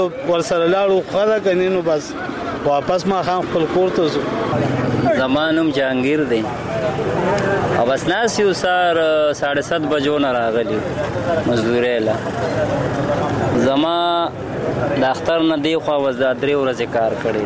ورسره لاړو خدا کني نو بس واپس ما خام خپل کور ته زو. زمانم جهانگیر دی او بس ناس یو سار 7:30 بجو نه راغلی مزدوري له زما د اختر نه دی خو وز 3 ورځې کار کړی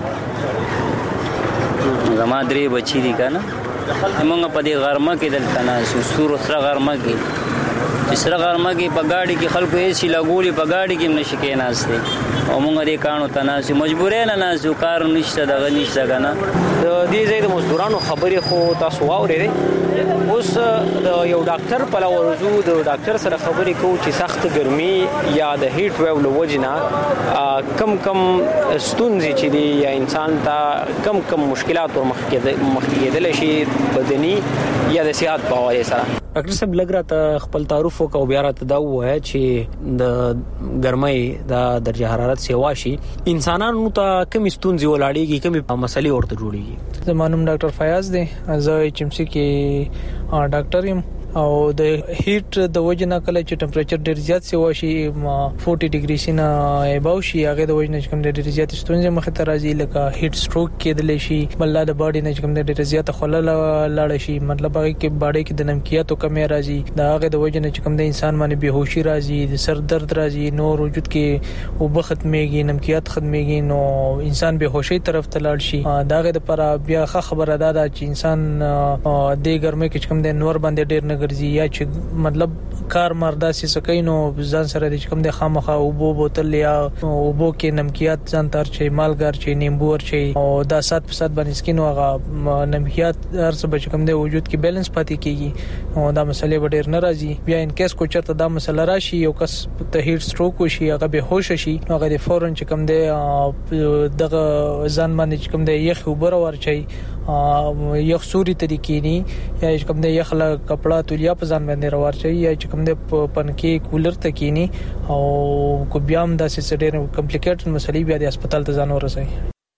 زما 3 بچی دي کنه موږ په دې غرمه کې دلته نه سور سره غرمه کې سره غرمه کې په گاډي کې خلکو یې شي لګولي په گاډي کې نشي کې ناشته او موږ دې کانو تناسي مجبورې نه ناسو کار نشته دغه نشته کنه دې ځای د مزدورانو خبرې خو تاسو واورېدې اوس د یو ډاکټر په لورزو د ډاکټر سره خبرې کوو چې سخت ګرمي یا د هیټ ویو له وجنه کم ستونزې چې دي یا انسان ته کم مشکلات ورمخ کېدل شي بدني یا د صحت په حواله سره. ډاکټر صاحب لګ راته خپل تعارف وکاو بیا راته دا وایي چې د ګرمۍ د درجه حرارت سیوا شي انسانانو ته کم ستونزې ولاړېږي کم مسلې ورته جوړېږي. زمانم ډاکټر فیاض دی زه HMC کې ډاکټر یم او د هیټ د وجنه کله چې ټمپریچر ډیر زیات سیوا شي 40 ډیګري سینا اباو شي هغه د وجنه کوم ډیر زیات ستونزې مخ ته راځي لکه هیټ سټروک کېدل شي بل د باډي نه کوم ډیر زیات خلل لاړ شي مطلب هغه کې باډي کې د نمکیاتو کمی راځي دا هغه د وجنه کوم د انسان باندې بهوشي راځي د سر درد راځي نور وجود کې وب ختميږي نمکیات ختميږي نو انسان بهوشي طرف ته لاړ شي دا هغه د پر بیا خبره ده چې انسان د ګرمۍ کې کوم د نور باندې ډیر نه یا چې مطلب کار مردا سي سکینو ځان سره د کوم د خامخه او بو بوتل یا او بو کې نمکیات ځان تر چې مالګر چې نیمبو ور چې او دا 7% باندې سکینو هغه نمکیات هر څه بچ کوم د وجود کې بیلانس پاتې کیږي او دا مسلې ډېر ناراضي بیا ان کیس کو چرته دا مسله راشي یو کس ته هیټ سټروک وشي هغه به هوش شي هغه د فورن چې کوم د دغه ځان باندې چې کوم د یخ وبر ورچي یخ سوري طریقې ني یا کوم د یخ لا کپڑا تولیا په ځان باندې راوړي یا چې کوم د پنکي کولر تکینی او کو بیا هم د سیسټر کمپلیکیټډ مسلې بیا د هسپتال ته ځان ورسوي.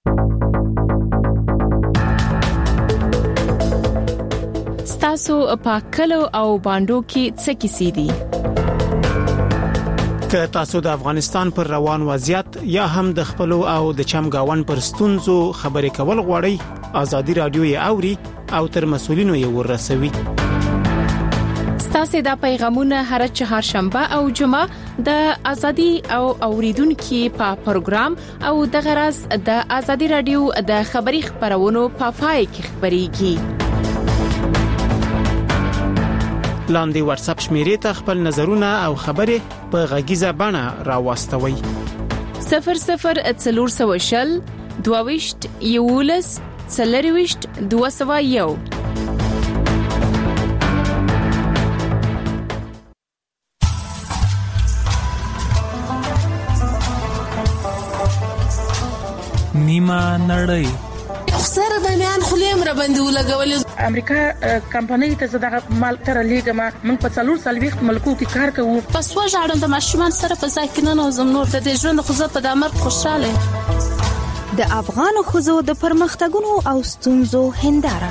ستاسو پاکلو او باندو کې څه کیسې دي؟ که تاسو د افغانستان پر روان وضعیت یا هم د خپلو او د چمګاون پر ستونزو خبرې کول غواړئ ازادي رادیو یې اوري او تر مسولینو یې ورسوي. ستاسو د پیغامونه هر چهارشنبه او جمعه د ازادي او اوریدونکو په پروګرام او د غرض د ازادي رادیو د خبري خبرونو په پای کې خبريږي. لاندې واتس اپ شمیرې ته خپل نظرونه او خبرې په غږیزه بڼه راوستوي. 0040 22 یولس 40 201. نیمه نړۍ سره د میان خلیم را باندې ولګول امریکا کمپنۍ ته زداغه مال تر لیګه ما من په 4 ملکو کې کار کوو پس وژاړم د ماشومان سره په ځای کې نه نوزم نور د ژوند خو زه په دامر خوشاله د افغان خوځو د پرمختګونو او ستونزو هنداره.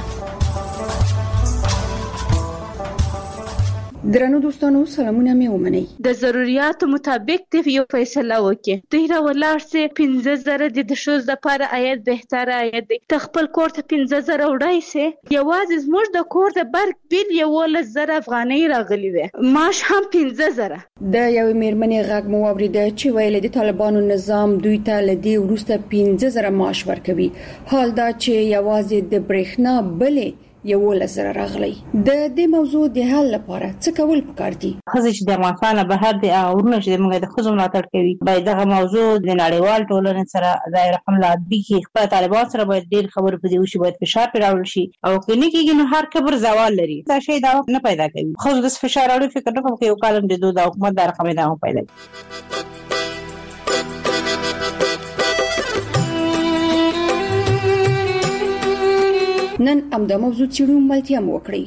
درنو دوستانو سلامونه مې ومنئ. د ضرورتو مطابق د یو فیصله وکړي دوی را ولاړ سي 15000 د شوز د لپاره آیت بهتره آیت دی تخپل کور ته 15000 وړای سي یوازې زموږ د کور د برګ بیل 11000 افغانۍ راغلي وي ماش هم 15000. د یو میرمنې غږ مو اوریده چې ویل د طالبانو نظام دوی ته لدی ورسته 15000 معاش ورکوي حال دا چې یوازې د برېښنا بلې یو لزر راغلی. د دې موضوع د حل لپاره څه کول پکار دي؟ خزه چې د افغانستان بهر دي او ورنه چې موږ د خزو ملاتړ کوي باید دغه موضوع د نړیوال ټولنې سره دایره حمله دي خپل طالبان سره باید ډیر خبرې پدې وشي باید فشار پیراول شي او کله کېږي نو هر کبر زوال لري دا شی دا نه پیدا کوي خو د فشار اړو فکر نه کوم یو کالم د دوه حکومت د رقم نه پیدا کوي. نن امدا موضوع چیرې ملتیا مو وکړي.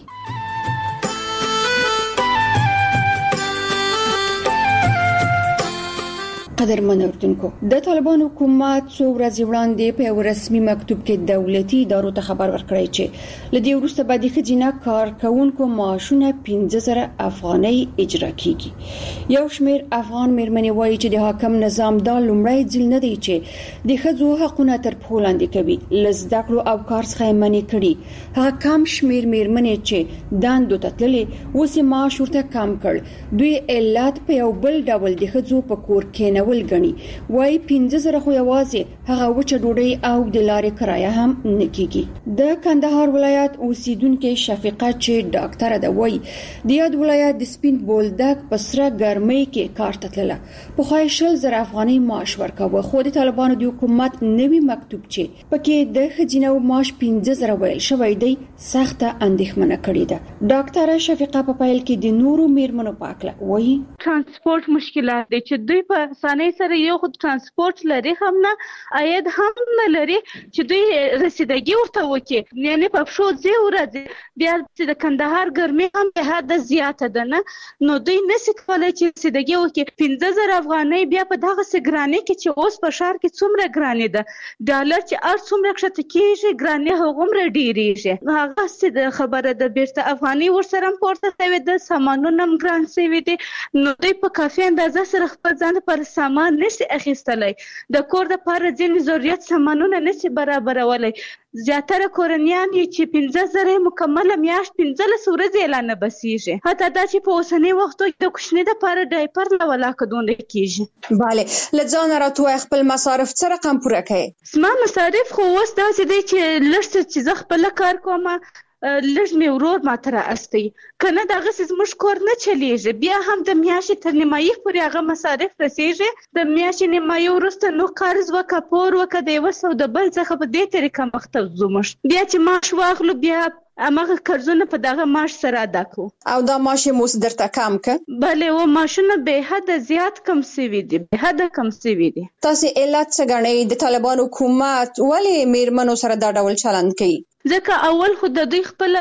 قدرمن اردوونکو د طالبان حکومت څو ورځې وړاندې په یو رسمي مکتوب کې دولتي ادارو ته خبر ورکړی چې لدی وروسته به د خزینه کارکونکو معاشونه 15000 افغانۍ اجرا کیږي. یو شمیر افغان میرمنې وایي چې د حاکم نظام دا لومړی ځل نه دی چې د ښځو حقوقونه تر پښو لاندې کوي. لزده کړو او کار څخه منې کړي. هغه کم شمیر میرمنې چې دندو ته تللې اوس معاش ورته کم کړ. دوی علت په یو بل ډول د ښځو په کور کې نول غني. وای 15000 خو یوازې هغه وچه ډوډۍ او د لارې کرایه هم نکېږي. د کندهار ولایت اوسیدونکو شفیقه چې ډاکټر ده وای د یاد ولایت د سپین بولدک په سره ګرمۍ کې کار ته تلله. په خای 10000 افغانۍ معاش ورکاوه. خو د طالبانو د حکومت نوي مکتوب چې پکې د خزینه معاش 15000 ویل شوی دی سخته اندېښمنه کړې ده. ډاکټر شفیقه په پایل کې د نورو میرمنو پاکله وای ترانسپورت مشکلات دي چې دوی په اسانۍ سره یو خود ترانسپورت لري هم نه عاید هم نه لري چې دوی رسیدګي ورته وکړي. یعنی په شو ځای ورځي بیا د کندهار ګرمي هم به حد زیاته ده نه نو دوی نشي کولای چې رسیدګي وکړي. 15000 افغانۍ بیا په دغه سګرانې کې چې اوس په شهر کې څومره ګرانې ده ډالر چې ار څومره کښته کېږي ګرانې هغومره ډیریږي. هغه څه خبره ده بیرته افغاني ورسره پورته شوی د سامانونو هم ګران شوی دي نو دوی په کافي اندازه سره خپل ځان پر سامان نشي اخیستلای. د کور د پاره ځینې ضرورت سامانونه نشي برابرولای. زیاتره کورنیان چې 15000 مکمله میاشت 15 ورځې اعلان بسیږي. حتی دا چې په اوسنی وختو کې د کوچنی د پاره ډایپر لا ولا کډون کېږي. bale لځان راتوي خپل مصارف څه رقم پوره کوي؟ سما مصارف خو اوس داسې دي چې لږ څه زه خپل کار کوم لږ مې ورور ماته راستي کنه دغه زموږ کور نه چلیږي. بیا هم د میاشتې تر نیمایي پورې هغه مصارف رسیږي. د میاشتې نیمایي وروسته نو قرض وکړه پور وکړه د یو څه د بل څخه په دې طریقه مخته ځو. بیا چې معاش واخلو بیا امغه قرضونه په دغه معاش سره ادا کو. او دا معاش مو درته کم ک؟ بله و معاشونه به حد زیات کم سوي دي. به حد کم سوي دي. تاسو علت څه غنئ د طالبان حکومت ولی میرمنو سره دا ډول چلند کوي؟ ځکه اول خو د دوی خپل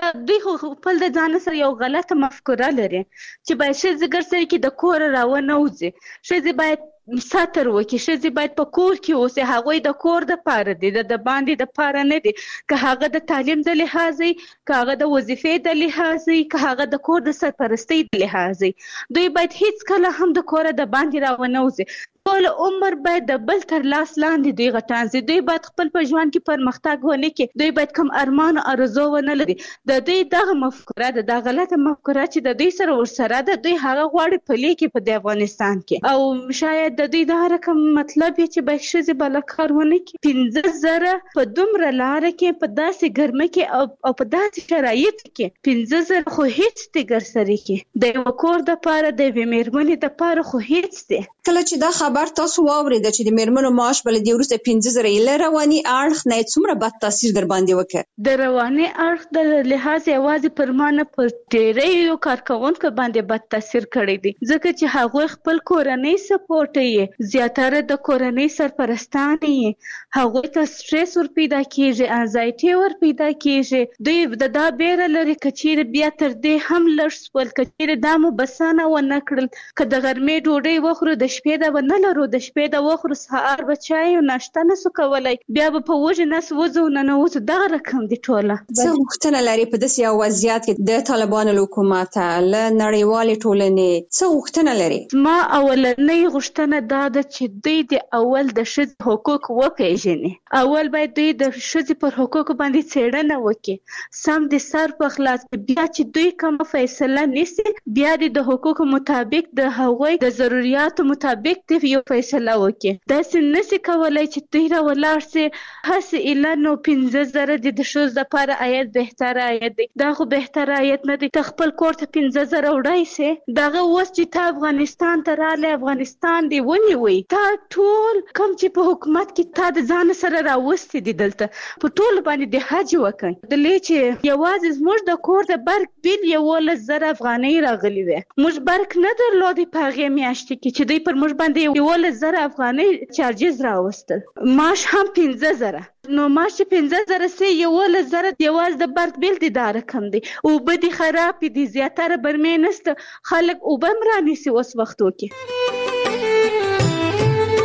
د ځان سره یو غلطه مفکوره لري چې باید ښځې ګرځي کې د کور راونه وځي. ښځې باید ساتر وکړي. ښځې باید په کور کې اوسي. هغوی د کور د پاره دي د باندې د پاره نه دي. که هغه د تعلیم د لحاظي که هغه د وظیفې د لحاظي که هغه د کور د سرپرستۍ د لحاظي دوی باید هیڅ کله هم د کور د باندې راونه وځي. ټول عمر باید د بل تر لاس لاندې دوی غټان سي. دوی باید خپل په ژوند کې پرمختګ ونه کړي. دوی باید کوم ارمان او ارزو ونه لري. د دوی دغه مفکوره ده د غلطه مفکوره چې د دوی سره ورسره ده. دوی هغه غواړي پلي کې په افغانستان کې او شاید د دوی دا رقم مطلب چې به ښځې بل کار ونه کړي. 15000 په دومره لار کې په داسې ګرمه کې او په داسې شرایط کې 15000 خو هیڅ تیګر سره کې د یو کور د پاره د میرمنې د پاره خو هیڅ دی. کله چې دا خبر تاسو واورید چې د میرمنو معاش بل دی ورسته 15000 ل رواني اړخ نه څومره بد تاثیر در باندې وکړ؟ د رواني اړخ د لحاظ یوازې پرمانه پر ډېرې یو کارکونکو باندې بد تاثیر کړی دی ځکه چې هغه خپل کورنۍ سپورټ یې زیاتره د کورنۍ سرپرستان یې هغه ته سټرس ور پیدا کیږي انزایټي ور پیدا کیږي. دوی د دا بیره لري کچیر بیا تر دې هم لږ سپول کچیر دمو بسانه و نه کړل که د غرمې ډوډۍ وخورو د شپې د ونه لرو د شپې د وخورو سهار بچای او ناشته نسو کولای بیا په وجه نس وځو نه وځو دا رقم دی ټوله. څه غوښتنه لري په داسې یو وضعیت کې د طالبانو حکومت له نړیوالې ټولنې څه غوښتنه لري؟ ما اولنۍ غوښتنه دا ده چې دوی د اول د ښځې حقوق وپیژني. اول باید دوی د ښځې پر حقوقو باندې څېړنه وکړي سم د سر په خلاص بیا چې دوی کوم فیصله نیسي بیا د حقوقو مطابق د هغوی د ضرورتو مطابق د یو فیصله وکړي. داسې نشي کولای چې دوی را ولاړ سي هسې اعلان او 15000 د ښځو لپاره عاید بهتره عاید دی. دا خو بهتره عاید نه دی. ته خپل کور ته 15000 وړای سي دغه اوس چې ته افغانستان ته راغلی افغانستان دی ونیوي تا ټول کوم چې په حکومت کې تا د ځان سره راوستي دي دلته په ټول باندې د حج وکړي د لې چې یوازې زموږ د کور د برق بیل 11000 افغانۍ راغلی وي. موږ برق نه درلودي په هغې میاشتې کې چې دوی پر موږ باندې 11000 افغانۍ چارجز راوستل. معاش هم 15000 نو معاش 15000 سي 11000 یوازې د برق بیل دي دا رقم دی. اوبه دي خراب دي زیاتره برمې نسته خلک اوبه هم رانیسي اوس وختو کې.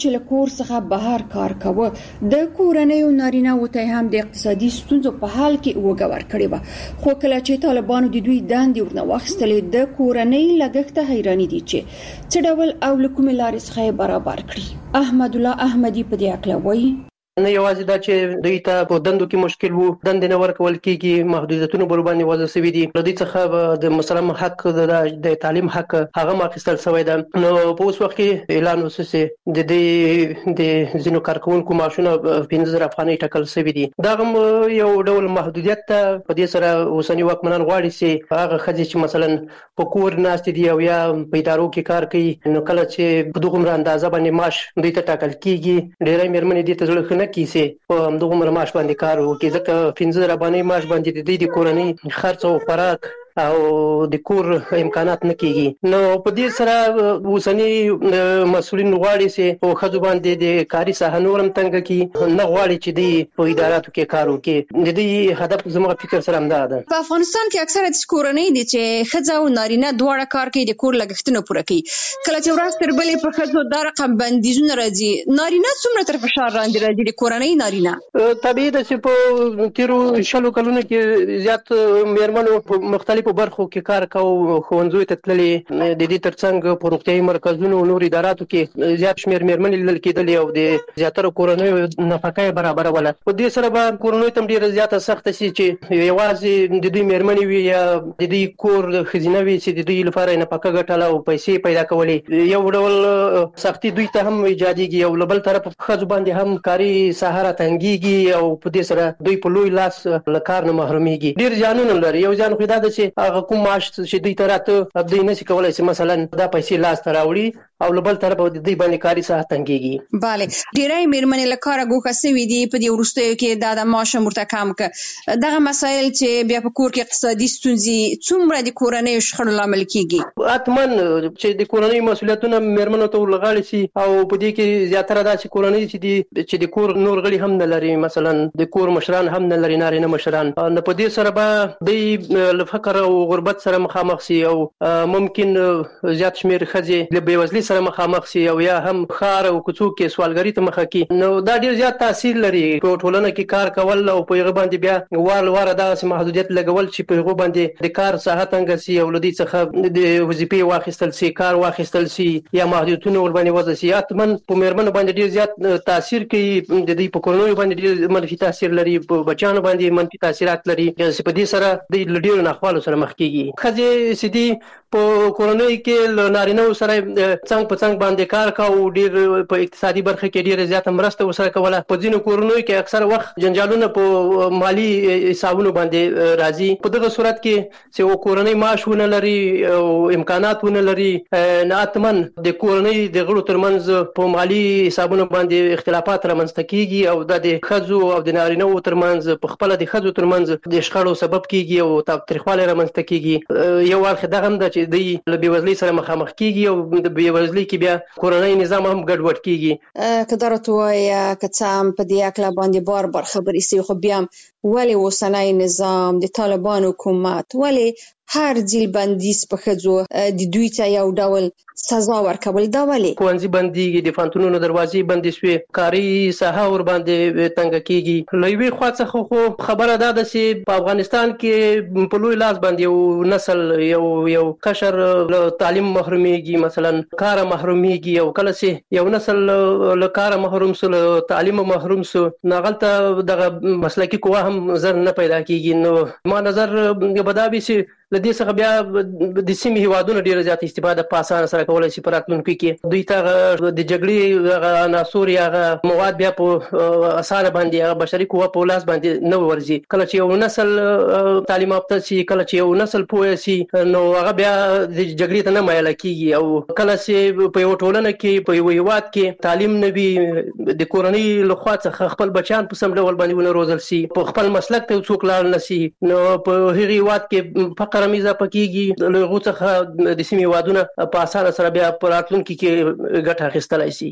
چې له کور څخه بهر کار کاوه د کورنۍ نارینه وته هم د اقتصادي ستونزو په حال کې وګور کړی و. خو کله چې طالبانو د دوی داندې ورنه واخیستلې د کورنۍ لګښت حیرانی دي چې څه ډول او لکوم لارې څخه برابر کړي. احمد الله احمدی په دې اړه وایي نه یوازې دا چې دوی ته په دندو کې مشکل وو، دندې نه ورکول کېږي، محدودیتونه بر باندې وضع شوي دي. د دې څخه د مسلم حق د تعلیم حق هغه ماخستل شوی ده. نو په اوس وخت کې اعلان وسوسه د دې د ځینو کارکونکو معاشونه 15000 افغانۍ ټاکل شوی دي. دا هم یو ډول محدودیت ته په دې سره اوسنی واکمنان غواړي چې هغه خځې چې مثلا په کور ناست دي او یا په ادارو کې کار کوي، نو کله چې په دغه اندازه باندې معاش دوی ته ټاکل کېږي، ډېرې مېرمنې دې ته زړه کیسه په دغه معاش باندې کار وکړي، ځکه 15000 باندې معاش باندې د دې کورنۍ خرڅ او خوراک او د کور امکانات نه کیږي. نو په دې سره اوسنی مسؤلین غواړي چې په خځو باندې د کاري ساحه نورم تنګ کی، نه غواړي چې د په اداراتو کې کار وکړي. د دې هدف زموږ فکر سره هم ده. په افغانستان کې اکثره د کورنۍ دي چې خځه او نارینه دواړه کار کوي، د کور لګښتونه پوره کوي. کله چې ورځ تر بلې په خځو دا رقم بندیزونه راځي، نارینه څومره تر فشار لاندې راځي د کورنۍ نارینه؟ طبیعي ده چې په تیرو شلو کلونو کې زیات مېرمنو په مختلفو برخو کې کار کاوه، ښوونځیو ته تللې، د دې ترڅنګ په روغتیايي مرکزونو او نور اداراتو کې زیات شمېر مېرمنې لیدل کېدلې او د زیاتره کورنیو نفقه یې برابروله. په دې سره به کورنیو ته هم ډېره زیاته سخته شي چې یوازې د دوی مېرمنې وي یا د دوی کور ښځینه وي چې د دوی لپاره یې نفقه ګټله او پیسې پیدا کولې. یو ډول سختي دوی ته هم ایجادېږي او له بل طرف ښځو باندې هم کاري ساحه راتنګېږي او په دې سره دوی په لوی لاس له کار نه محرومېږي. ډېر زیانونه لري. یو زیان خو دا ده چې هغه کوم معاش چې دوی ته راته دوی نشي کولای چې مثلا دا پیسې لاس ته راوړي او له بل طرفه د دوی باندې کاري ساحه تنګېږي. بله، ډېری مېرمنې له کاره ګوښه سوي دي. په دې وروستیو کې دا د معاش هم ورته کم کړه. دغه مسایل چې بیا په کور کې اقتصادي ستونزې څومره د کورنیو شخړو لامل کېږي؟ حتما چې د کورنۍ مسؤلیتونه مېرمنو ته ورغاړي شي او په دې کې زیاتره دا چې کورنۍ چې د کور نور غړي هم نه لري، مثلا د کور مشران هم نه لري، نارینه مشران، نو په دې سره به دوی له فقر او غربت سره مخامخ شي او ممکن زیات شمېر ښځې له بېوزلۍ سره مخامخ شي او یا هم ښار او کوڅو کې سوالګرۍ ته مخه کړي. نو دا ډېر زیات تاثیر لري په ټولنه کې کار کول او په هغه باندې بیا واره داسې محدودیت لګول چې په هغه باندې د کار ساحه تنګه شي او له دې څخه د وظیفې واخیستل شي، کار واخیستل شي یا محدودیتونه ور باندې وضع شي. حتما په مېرمنو باندې ډېر زیات تاثیر کوي، د دې په کورنیو باندې ډېر منفي تاثیر لري، په بچیانو باندې منفي تاثیرات لري چې په دې سره د ډېرو ناخوالو سره مخ کېږي. ښځې چې دي په کورنۍ کې له نارینه‌و سره څنګ په څنګ باندې کار کاوه، ډېر په اقتصادي برخه کې ډېره زیاته مرسته ورسره کوله. په ځینو کورنیو کې اکثره وخت جنجالونه په مالي حسابونو باندې راځي. په دغه صورت کې چې کورنۍ معاش ونه لري او امکانات ونه لري، حتما د کورنۍ د غړو ترمنځ په مالي حسابونو باندې اختلافات رامنځته کېږي او دا د ښځو او د نارینه‌و ترمنځ په خپله د ښځو ترمنځ د شخړو سبب کېږي او تاوتریخوالی رامنځته کېږي. یو اړخ دغه هم ده چې دوی له بېوزلۍ سره مخامخ کېږي او د بېوزلۍ کې بیا کورنۍ نظام هم ګډوډ کېږي. که دا راته ووایه که څه هم په دې هکله باندې بار خبرې شوي، خو بیا هم ولې اوسنی نظام د طالبان حکومت ولې هر ځل بندیز په ښځو د دوی ته یو ډول سزا ورکول؟ دا ولې ښوونځي بندېږي، د پوهنتونونو دروازې بندې شوې، کاري ساحه ور باندې تنګه کېږي. له یوې خوا څخه خو خبره دا ده چې په افغانستان کې په لوی لاس باندې یو نسل یو قشر له تعلیم محرومېږي، مثلا کاره محرومېږي، او کله چې یو نسل له کاره محروم سو، له تعلیم محروم سو، نو هغلته دغه مسلکي قوه هم زر نه پیدا کېږي. نو ما نظر به دا وي چې له دې څخه بیا د سیمې هیوادونه ډېره زیاته استفاده په اسانه سره کولی شي. په راتلونکي کې دوی ته د جګړې هغه عناصر یا هغه مواد بیا په اسانه باندې هغه بشري قوه په لاس باندې نه ورځي. کله چې یو نسل تعلیم یافته شي، کله چې یو نسل پوه شي، نو هغه بیا د جګړې ته نه مایله کېږي. او کله چې په یو ټولنه کې په یو هیواد کې تعلیم نه وي، د کورنۍ لخوا څخه خپل بچیان په سم ډول باندې ونه روزل شي، په خپل مسلک ته څوک لاړ نه شي، نو په هغې هیواد کې فقر هم اضافه کېږي. له هغو څخه د سیمې هیوادونه په اسانه سره بیا په راتلونکي کې ګټه اخیستلی شي.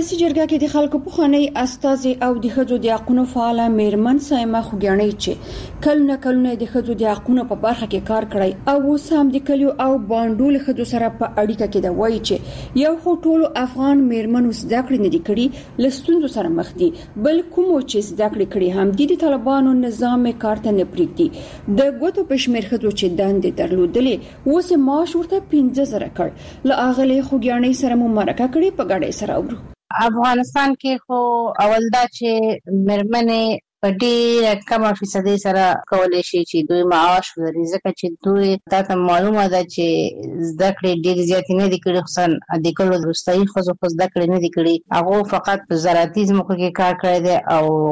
ولسی جرګه کې د خلکو پخوانی استازي او د خځو د حقوقو فعال میرمن سایمه خوګیانۍ چې کلونه د خځو د حقوقو په برخه کې کار کړی او اوس هم د کلیو او باندول خځو سره په اړیکه کې دا وایي چې یو خو ټول افغان میرمنو زده کړې نه دي کړې لستونزو سره مخ دي بل کوم چې زده کړې کړي هم د طالبانو نظام کارته نه پریږدي د ګوتو پښمیر خځو چې دندې درلودلې اوس معاش ورته 15000 کړ ل اغلی خوګیانۍ سره مو مرکه کړې په ګډه سره اورو افغانستان کې خو اول دا چې مرمنې په ډېر کم فیصدي سره کولای شي چې دوی معاش ولري ځکه چې دوی تاسو معلومه ده چې زده کړې ډېر زیات نه دي کړې خصوصا د کلو وروستۍ خو زده کړې نه دي کړې هغه فقط په زراعتي ځمکو کې کار کړی دی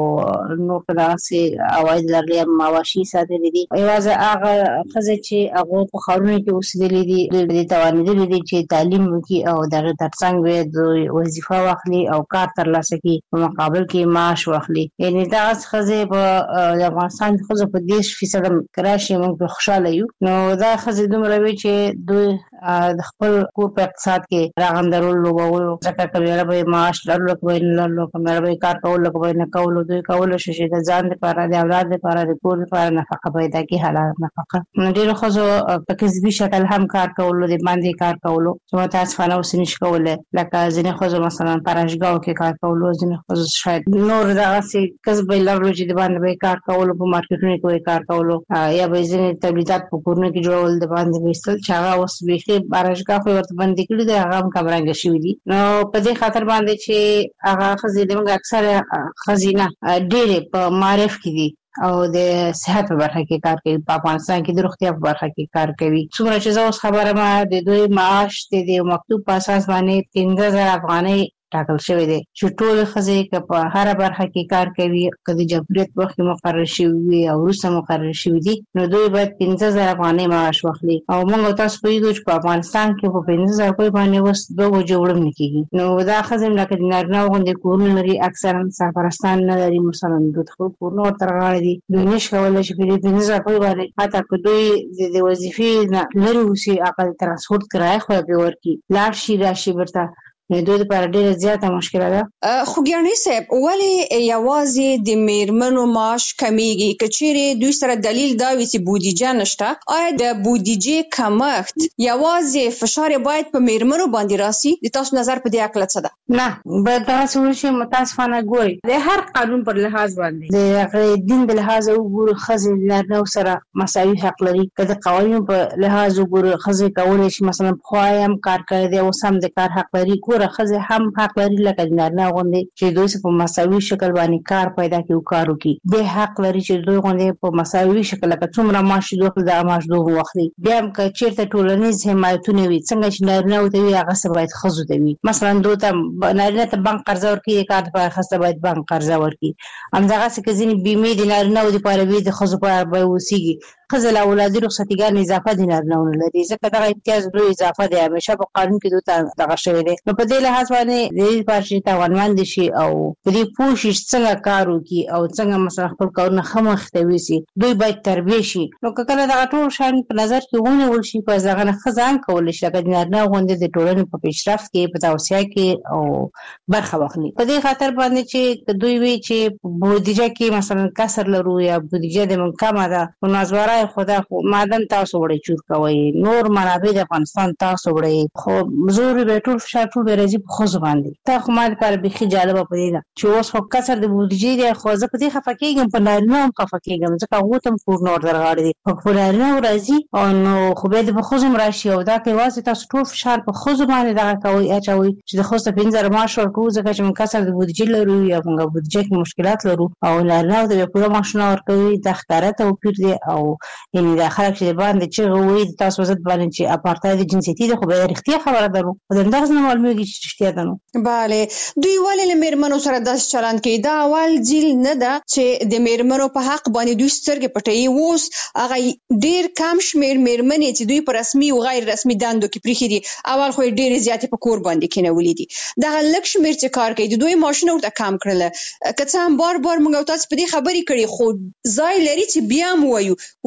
او نو په داسې عواید لري معاشي ساتلي دي یوازې هغه خزه چې هغه په خارونو کې اوسېدلې دي د توانیدلې دي چې تعلیم وکړي او دغه ترڅنګ دوی وظیفه واخلي او کار ترلاسه کړي په مقابل کې معاش واخلي یعنی دا خزه په افغانستان خو په 10% کراشي موږ په خوشاله یو نو دا خزه دومره وی چې دوی د خپل کور په اقتصاد کې راغندرول او ځکه کله به معاش لرلو کوي نه لرلو کومه به کار کول کوي نه کول دوی کول شي چې ځان لپاره د اولاد لپاره د کور لپاره نفقه پیدا کی حالات نفقه ډیر خو په کسبي شکل هم کار کول د باندې کار کول چې متاسفانه اوس نشي کوله لکه ځینې خو مثلا پراشګاو کې کار کول ځینې خو شاید نور دغه کسب لرلو چې د باندې کار کول په مارکیټونو کې کار کول یا به ځینې تولیدات په کورونو کې جوړول د باندې وستل چې هغه اوس به بارشګاه خو ورته باندې کړی دی هغه هم کمرنګ شوی دی نو په دې خاطر باندې چې هغه خزینه موږ اکثر خزینه ډېر په معرف کې دي او د صحت په برخه کې کار کوي په افغانستان کې د روغتیا په برخه کې کار کوي څومره چې زه اوس خبره ما د دوی معاش د مکتوب په اساس باندې 15000 افغانۍ ټاکل شوی دی چې ټول خزې که په هر برخه کې کار کوي که د جمهوریت وخت مقرر شوی او وروسته مقرر شوی دی نو دوی باید 15000 افغانۍ معاش واخلي او موږ تاسو پوهیږو چې په افغانستان کې په 15000 روپۍ باندې اوس دوه جوړم نه کیږي نو دا خزې لکه د نارینه غوندې کورونه لري اکثرا سرپرستان نه لري مثلا دوی خپل کورونه ورته راغلي دي دوی نشي کولی چې په 15000 روپۍ باندې حتی که دوی د وظیفې نه لري اوسي اقل ترانسپورت کرایه خو به ورکړي لاړ شي راشي ورته دوی لپاره ډېره زیاته مشکله ده خوګیانۍ صاحب ولې یوازې د میرمنو معاش کمیږي کچېرې دوی سره دلیل دا وي چې بودیجه نشته آیا د بودیجې کمښت یوازې فشار باید په میرمنو باندې راسي د تاسو نظر په دې اړه څه ده نه باید دا څه متاسفانه ګوري د هر قانون پر لحاظ باندې د دین په لحاظ وګورو خزې لرنه سره مساوي حق لري که د قوانینو په لحاظ وګورو خزې کولای شي مثلا خوایم کار کوي او سم د کار حق لري خزه هم حق لري لکه نارینه غوندې چې دوی په مساوي شکل باندې کار پیدا کوي او کار وکړي د حق لري چې دوی غوندې په مساوي شکل لکه څومره معاش دوی د معاش دوه واخلي بیا هم که چیرته ټولنیز حمایتونه وي څنګه چې نارینه وته وي هغه څه باید خزو ته وي مثلا دوی ته نارینه ته بانک قرض ورکړي کار په خاصه باید بانک قرض ورکړي همدغه څه کې ځینې بیمې د نارینه او د پاره د خزو په اړه وسیږي خزل اولادي رخصتیګان اضافه دي نه لري ځکه دا امتیاز لوی اضافه دی همیشه په قانون کې دوی دغه شوی دی نو په دې لحاظ باندې د پارشي توانمن دي شي او په دې پوښښ څنګه کار وکړي او څنګه مثلا خپل کارونه خمخته وسی دوی باید تربیه شي نو کله دا ټول شان په نظر کې ونیول شي په ځای خزان کول شي چې نه غونډه د ټولنې په پیشرفت کې په توسعه کې او برخه واخلي په دې خاطر باندې چې دوی وی چې بودیجه کې مثلا کسر لرو یا بودیجه د منکمه ده او نازواره خدا خو مادن تاسو وړي چور کوي نور منابع د افغانستان تاسو وړي خو زور به ټول فشار ټول راځي په خو باندې تا خو مال پر بخي جالب پدې ده چې اوس خو کسر د بودیجې د خو ځکه دې خفکیږم په نارینه هم خفکیږم ځکه هغه تم کور نور درغاړي دي په نارینه راځي او نو خو به د خو زم راشي او دا کې واسه تاسو ټول فشار په خو باندې دا کوي اچوي چې د خو څه 15 معاش ورکو ځکه چې من کسر د بودیجې لرو یا موږ بودیجې کې مشکلات لرو او نارینه د پوره ماشونه ورکوي د ښکارا ته وپیر دي او یعنی دا خلک چې باندې چې وایي تاسو زت باندې چې اپارټاید جنسیتي ده خو به اړتیا خبره درو او دغه نه معلومیږي چې اړتیا ده نو bale دوی ولې له میرمنو سره داس چلند کوي دا اول ځل نه ده چې د میرمنو په حق باندې دوی سترګې پټي ووس هغه ډیر کم شمیر میرمنې چې دوی په رسمي او غیر رسمي دندو کې پریخي دي اول خو ډیر زیات په کور باندې کېنولې دي دا لک شمیر چې کار کوي دوی ماشين ورته کم کړل که څه هم بار موږ تاسو په دې خبرې کړې خو ځای لري چې بیا مو وایو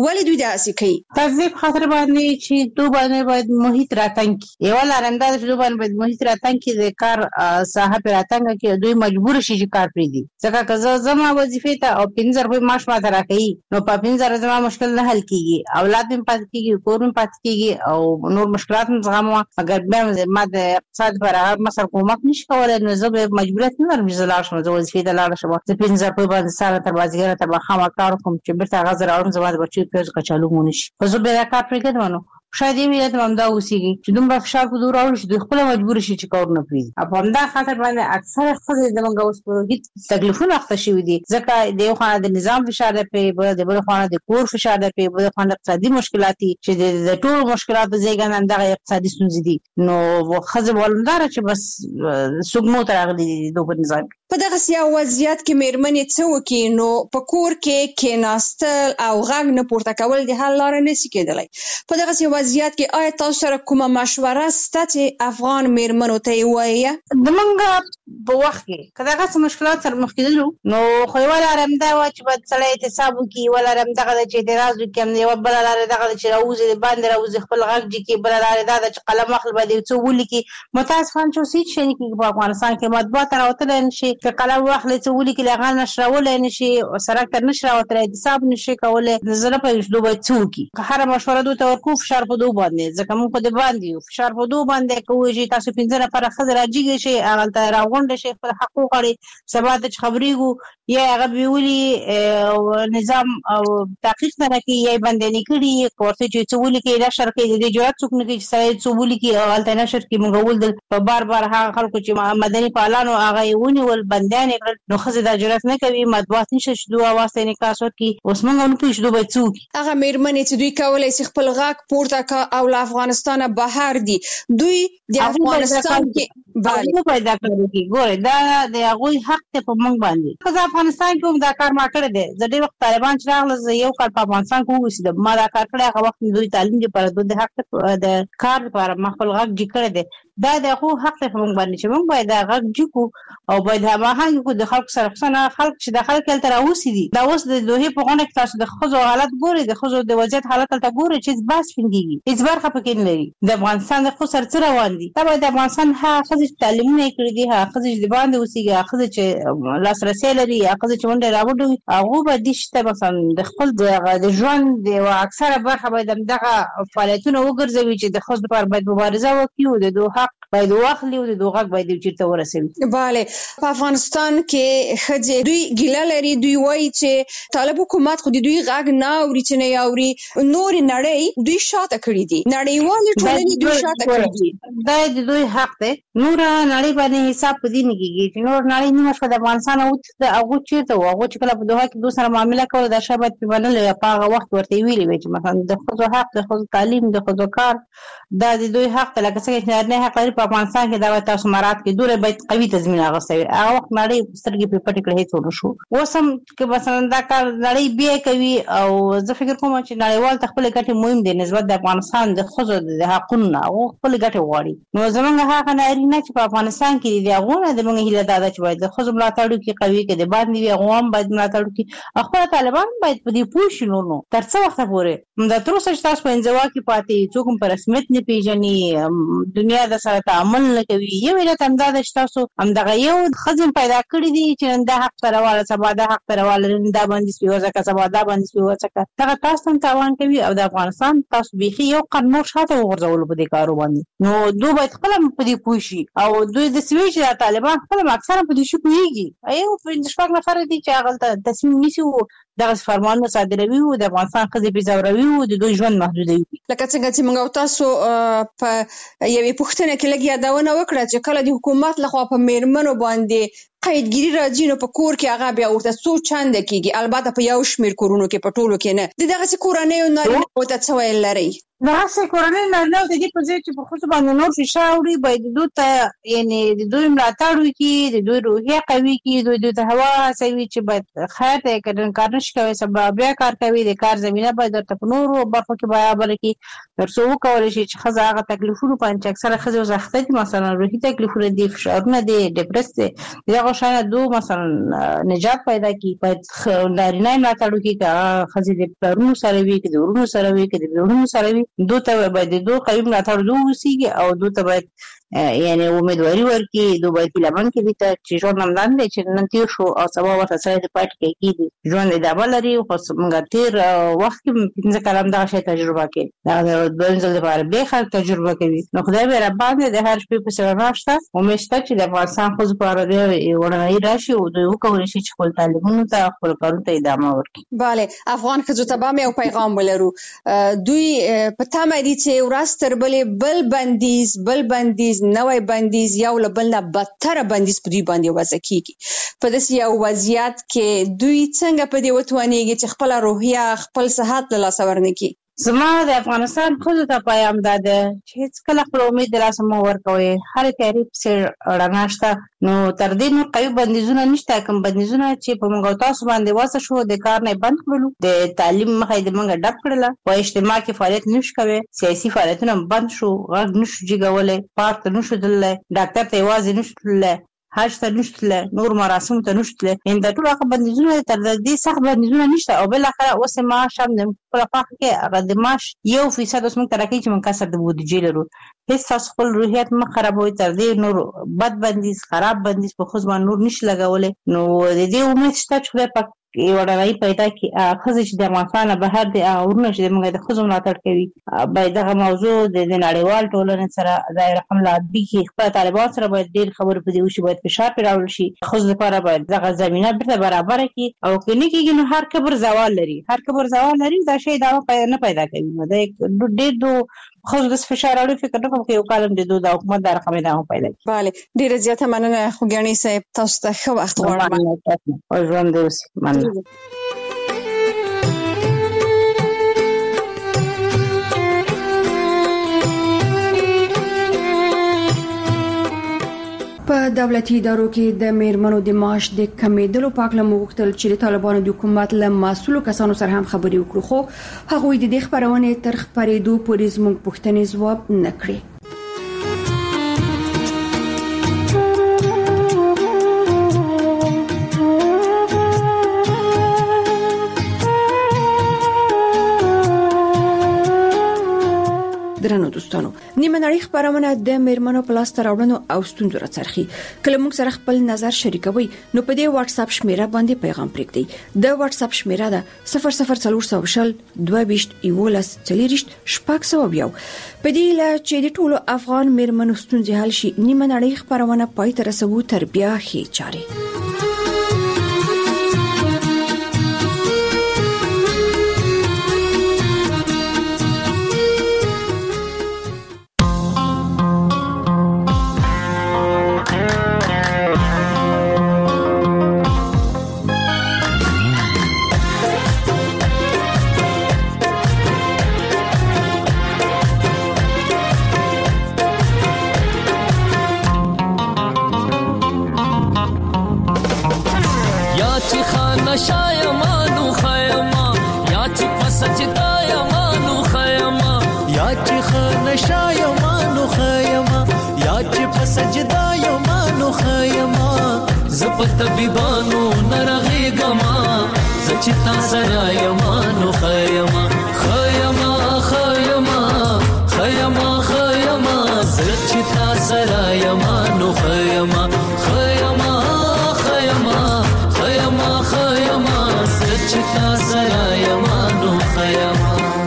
ولې دوی داسې کوي؟ تذیب خاطر باندې چې دوی باندې باید محیط راتنګ کی یو لارنده چې دوی باندې محیط راتنګ کی د کار صاحب راتنګ کی دوی مجبور شي چې کار پرې دي ځکه که زما وظیفه ته او 15 روپۍ معاش ماته راکړي نو په 15 زما مشکل نه حل کیږي اولاد هم پاتې کیږي کور هم پاتې کیږي او نور مشکلات هم زغمو اگر بیا ما د اقتصاد پر هغه مسر کومک نشي کولای نو زه به مجبوریت نه لرم چې لاړ شم زه وظیفه ته لاړ شم زه 15 روپۍ باندې ساره تر بازیګر ته بخښم کار کوم چې بیرته هغه زه راوړم زما د بچو پیاز کچالو مونږ نشي خو زه به کار پرې کړم نو شاید یې ویل ته هم دا اوسېږي چې دومره فشار په دور راوړي چې دوی خپله مجبور شي چې کار نه پرېږدي په همدا خاطر باندې اکثره ښځې زموږ اوس په هېڅ تکلیفونه اخته شوي دي ځکه د یو خوا د نظام فشار دی پرې د بل خوا د کور فشار دی پرې بل خوا اقتصادي مشکلات دي چې د ټولو مشکلاتو زیږنده همدغه اقتصادي ستونزې دي نو ښځې ولنداره چې بس سګمو ته راغلي دي د په نظام په دغسې یو وضعیت کې میرمنې څه وکړي نو په کور کې کېناستل او غږ نه پورته کول د حل لاره نشي کېدلی په دغسې وضعیت کې آیا تاسو سره کومه مشوره شته چې افغان میرمنو ته یې ووایه؟ زمونږ په وخت کې که دغسې مشکلات سره مخ کېدلو نو خو یوه لاره همدا وه چې باید سړی احتساب وکړي یوه لاره همدغه ده چې اعتراض وکړي یوه بله لاره دغه ده چې راوځي د باندې راوځي خپل غږ جګي بله لاره دا ده چې قلم واخلي باید یو څه ولیکي متاسفانه چې اوس هېڅ شی نه کېږي په افغانستان کې مطبوعات ته راوتلی نه شي که قلم واخلي څه ولیکي هغه نشرولی نه شي سړک ته نشي راوتلی احتساب نه شي کولی زه نه پوهېږم چې دوی باید څه وکړي که هره مشوره دوی ته ورکوو فشار په دوی باندې ځکه موږ خو د باندې یو فشار په دوی باندې کوو چې تاسو 15 نفره ښځې راجګې شئ هغلته راغونډه شئ خپل حق وغواړئ سبا ته چې خبرېږو یا هغه بیولي نظام او تحقیق نه راکړي یا یې بندیانې کړي که ورته چې څه ولیکي نشر کوي د دې جرات څوک نه کوي چې سړی څه ولیکي او هلته نشر کړي موږ ولیدل په بار بار هغه خلکو چې مدني فعالانو هغه یې ونیول بندیان یې کړل نو ښځې دا جرات نه کوي مطبوعات نشته چې دوی اواز ته انعکاس ورکړي اوس موږ نه پوهېږو چې دوی باید څه وکړي هغه میرمنې چې دوی کولی شي خپل غږ پورته کړه او له افغانستانه بهر دي دوی د افغانستان کې هغوی باید دا کار وکړي ګورئ دا د هغوی حق دی په موږ باندې ښځه افغانستان کې هم دا کار ما کړی دی زه ډېر وخت طالبان چې راغله زه یو کال په افغانستان کې واوسېدم ما دا کار کړی هغه وخت دوی تعلیم دپاره دوی د حق د کار دپاره ما خپل غږ جګ کړی دی دا د هغو حق دی په موږ باندې چې موږ باید دا غږ جګ کړو او باید هماهنګ کړو د خلکو سره خصوصا خلک چې دا خلک هلته راوسي دي دا اوس د دوحې په غونډه کې تاسو د ښځو حالت ګورئ د ښځو د وضعیت حالت هلته ګورئ چې هېڅ بحث پرې کېږي هېڅ برخه پکې نه لري د افغانستان د ښځو سره څه روان دي دا باید د افغانستان هغه ښځې چې تعلیمونه یې کړي دي هغه ښځې چې د باندې اوسېږي هغه ښځې چې لاسرسی لري هغه ښځې چې منډې راوډه وي هغو باید دې شي ته مثلا د خپل د ژوند د یوه اکثره برخه باید همدغه فعالیتونه وګرځوي چې د ښځو لپاره باید مبارزه وکړي او د دوی حق باید واخلي او د دوی غږ باید یو چېرته ورسوي بله په افغانستان کې ښځې دوی ګیله لري دوی وایي چې طالب حکومت خو د دوی غږ نه اوري چې نه یې اوري نورې نړۍ دوی شاته کړي دي نړیوالې ټولنې دوی شاته کړي دي دا د دوی حق دی نوره نړۍ باندې حساب په دې نه کېږي چې نور نړۍ نیمه شپه د افغانستان اوتښته هغوی چېرته وو هغوی چې کله په دوحه کې دوی سره معامله کوله دا شی باید پرې منلی وي په هغه وخت ورته یې ویلي وی چې مثلا د ښځو حق د ښځو تعلیم د ښځو کار دا د دوی حق دی لکه څنګه چې نارینه حق لري په افغانستان کې دا باید تاسو مراعات کړئ دوی باید قوي تضمین اخیستی وي هغه وخت نړۍ سترګې پرې پټې کړې هېڅ ونه شو اوس هم که مثلا دا کار نړۍ بیا کوي او زه فکر کوم چې نړیوال ته خپلې ګټې مهم دی نسبت د افغانستان د ښځو د حقونو نه هغو خپلې ګټې غواړي نو زموږ هغه نارینه چې په افغانستان کې دي د هغو نه زموږ هیله دا ده چې باید د ښځو ملاتړ وکړي قوي که د باندې وي هغو هم باید ملاتړ وکړي خپله طالبان باید په دې پوه شي نو تر څه وخته پورې دا تر اوسه چې تاسو په انزوا کې پاتې څوک هم په رسمیت نه پېژني دنیا د سره تعامل نه کوي یو علت همدا ده چې تاسو همدغه یو ښځې پیدا کړي دي چې نن دا حق ته راواله سبا دا حق ته راواله نن دا بندیز پرې وځکه سبا دا بندیز پرې وځکه دغه تاسو ته هم تاوان کوي او د افغانستان تاسو بیخي یو قدم نور شاته وغورځولو په دې کارو باندې نو دوی باید خپله په دې پوه شي او دوی داسې وایي چې طالبان خپله اکثره په دې شي پوهېږي یو 5 نفره دي چې هغلته تصمیم نیسي دغسې فرمانونه صادروي او د افغانستان ښځې بې ځوروي او د دوی ژوند محدودوي لکه څنګه چې موږ او تاسو په یوې پوښتنه کې لږ یادونه وکړه چې کله د حکومت لخوا په میرمنو باندې قیدګیري راځي نو په کور کې هغه بیا ورته څو چنده کېږي البته په یو شمېر کورونو کې په ټولو کې نه د دغسې کورنیو نارینه‌وو ته څه ویل لرئ دغسې کورنۍ نارینه‌وو د دې په ځای چې په ښځو باندې نور فشار وړي باید دوی ته یعنې د دوی ملاتړ وکړي د دوی روحیه قوي کړي دوی ته هوا هڅوي چې باید خیر دی که نن کار نشي کولی سبا بیا کار کوي د کار زمینه باید ورته په نورو برخو کې برابره کړي تر څو وکولی شي چې ښځه هغه تکلیفونو باندې چې اکثره ښځې اوس اخته دي مثلا روحي تکلیفونه دي فشارونه دي ډپرس دی د دغه شان دو مثلا نجات پیدا کی باید نارینه ملاتړ کی کا خزي د پرونو سره وی کی د ورونو سره وی کی د ورونو سره وی دوه ته باید دوه قوي ملاتړ دوه وسیږي او دوه ته باید یعنی امیدواري ورکي دوه باید لمن کې دي چې ژوند نمدان دي چې نن تیر شو او سبا ورته سره د پات کې کیږي ژوند د ډبل لري خو څنګه تیر وخت کې پنځه کلام دا شی تجربه کوي دا د بنځل لپاره به خل تجربه کوي نو خدای به رب باندې د هر شپې په سره راشته امید چې د افغانستان خو لپاره دی ورنۍ راشي او دوی وکولای شي چې خپل تعلیمونو ته خپل کارونو ته ادامه ورکړي. bale افغان خزو ته به یو پیغام ولرو دوی په تمه دي چې ورستر بل بندیز نوې بندیز یو لبل نه بدتر بندیز په دوی باندې وضع کیږي په داسې یو وضعیت کې دوی څنګه په دې وتوانیږي چې خپل روحیه خپل صحت له لاسه ورنکړي. زما د افغانستان خو ته پیغام داده چې هیڅ کله خپل امید لاسه مو ورکوي هر تعریف سره رڼاشته نو تر دې نو قوي بندیزونه نشته کوم بندیزونه چې په موږ تاسو باندې واسه شو د کار نه بند کړلو د تعلیم مخې د موږ ډب کړل په اجتماع کې فعالیت نشو کوي سیاسي فعالیتونه بند شو غږ نشو جګولای پارت نشو دلای ډاکټر ته आवाज نشو تلای حج ته نشته نور مراسم ته نشته ان د ټول هغه بندیزونه تر دې سخت بندیزونه نشته او بل اخر اوس ما شام د پرفاق کې هغه د ماش 1% اوس موږ ترکې چې موږ کسر د بودیجې لرو هیڅ تاسو خپل روحیت مخ خرابوي تر دې نور بد بندیز خراب بندیز په خو ځوان نور نش لګولې نو د دې امید شته چې خدای پاک یو ډول پیدا کی خزه چې د افغانستان بهر دي اورونه چې موږ د خزو ملاتړ کوي باید دغه موضوع د نړیوال ټولنې سره د رقم لابي کې خپل طالبان سره باید ډیر خبرې پدې وشي باید فشار پیراول شي خزو لپاره باید دغه زمينه بیرته برابر کړي او کني کېږي نو هر کبر زوال لري دا شی دا نه پیدا کوي نو د ډیر دو خزو د فشار اړو فکر نه کوم چې یو کالم د دوه حکومت د رقم دا پیدا کوي. bale ډیر زیاته مننه خو ګڼي صاحب تاسو ته ښه وخت غواړم او ژوند دې وسی مننه. په دولتي ادارو کې د میرمنو د معاش د کمیدلو په اړه موږ چې د طالبانو د حکومت له مسؤلو کسانو سره هم خبرې وکړو خو هغه د دې خبرونه تر خبرېدو پورې زموږ پوښتنې ځواب نه کړې. درنو دوستانو نیمه نړۍ خبرونه د میرمنو پلاس تراوړنو او ستونزو راڅرخي کله موږ سره خپل نظر شریکوي نو په دې واتس اپ شمیره باندې پیغام پرېږدئ د واتس اپ شمیره ده 00400 22 11 40 شپږ په دې لا چې د ټولو افغان میرمنو ستونزې حل شي نیمه نړۍ خبرونه پای ته رسوي تر بیا هي چاري. طبيبانو نرغيغما زچتا سرا يمانو خيما خيما خيما خيما خيما زچتا سرا يمانو خيما خيما خيما خيما خيما زچتا سرا يمانو خيما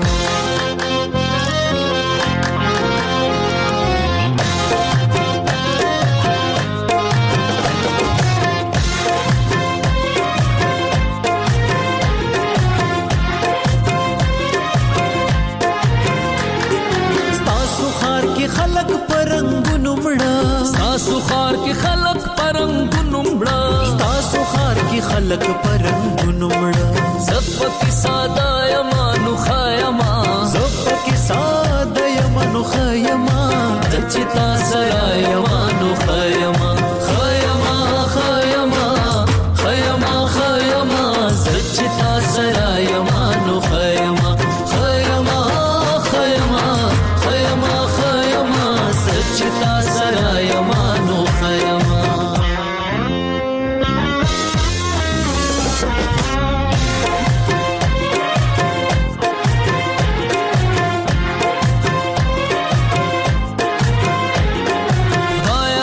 خلق پرنګونو مړه زپکی ساده یمانو خایما زپکی ساده یمانو خایما دچتا سرا یمانو خایما خایما خایما خایما خایما دچتا سرا یمانو خایما خایما خایما خایما خایما دچتا سرا یمانو خایما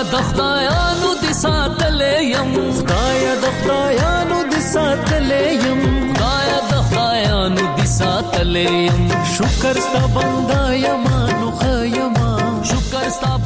د خدایانو د ساتلې يم خدایا د خدایانو د ساتلې يم خدایا د خدایانو د ساتلې يم شکر ستا بندا یما نو خیما شکر ستا